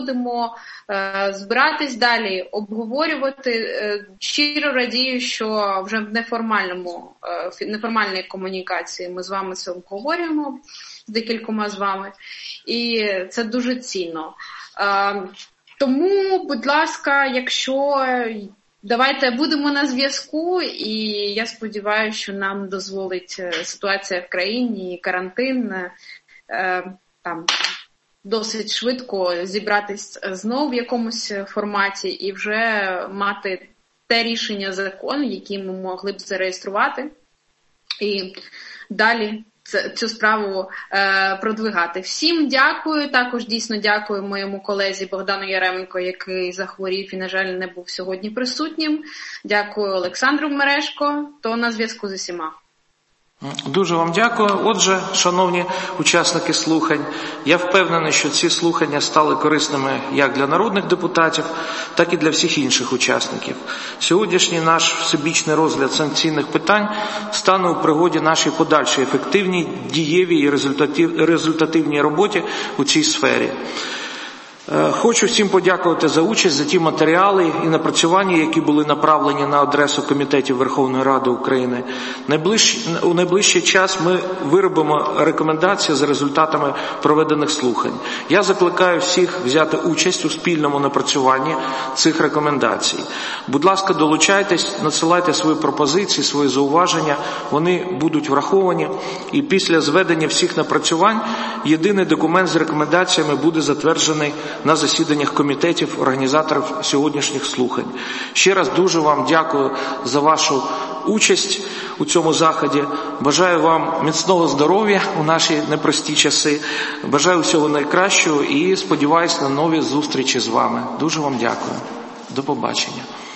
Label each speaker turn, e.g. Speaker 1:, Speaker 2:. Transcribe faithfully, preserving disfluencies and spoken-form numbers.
Speaker 1: будемо е, збиратись далі, обговорювати. Е, щиро радію, що вже в неформальному, е, неформальній комунікації ми з вами це обговорюємо, з декількома з вами, і це дуже цінно. Е, тому, будь ласка, якщо... Давайте будемо на зв'язку, і я сподіваюся, що нам дозволить ситуація в країні, карантин, е, там, досить швидко зібратись знову в якомусь форматі і вже мати те рішення закону, які ми могли б зареєструвати, і далі цю справу е, продвигати. Всім дякую, також дійсно дякую моєму колезі Богдану Яременко, який захворів і, на жаль, не був сьогодні присутнім. Дякую Олександру Мережко, то на зв'язку з усіма.
Speaker 2: Дуже вам дякую. Отже, шановні учасники слухань, я впевнений, що ці слухання стали корисними як для народних депутатів, так і для всіх інших учасників. Сьогоднішній наш всебічний розгляд санкційних питань стане у пригоді нашій подальшій ефективній, дієвій і результатив, результативній роботі у цій сфері. Хочу всім подякувати за участь, за ті матеріали і напрацювання, які були направлені на адресу Комітетів Верховної Ради України. Найближчий, у найближчий час ми виробимо рекомендації за результатами проведених слухань. Я закликаю всіх взяти участь у спільному напрацюванні цих рекомендацій. Будь ласка, долучайтесь, надсилайте свої пропозиції, свої зауваження, вони будуть враховані. І після зведення всіх напрацювань єдиний документ з рекомендаціями буде затверджений на засіданнях комітетів, організаторів сьогоднішніх слухань. Ще раз дуже вам дякую за вашу участь у цьому заході. Бажаю вам міцного здоров'я у наші непрості часи. Бажаю всього найкращого і сподіваюся на нові зустрічі з вами. Дуже вам дякую. До побачення.